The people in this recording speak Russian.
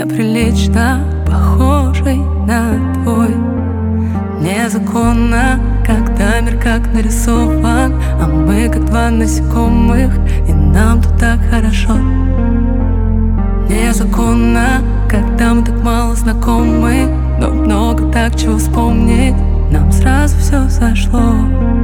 неприлично похожий на твой. Незаконно, когда мир как нарисован, а мы как два насекомых, и нам тут так хорошо. Незаконно, когда мы так мало знакомы, но много так чего вспомнить, нам сразу все сошло.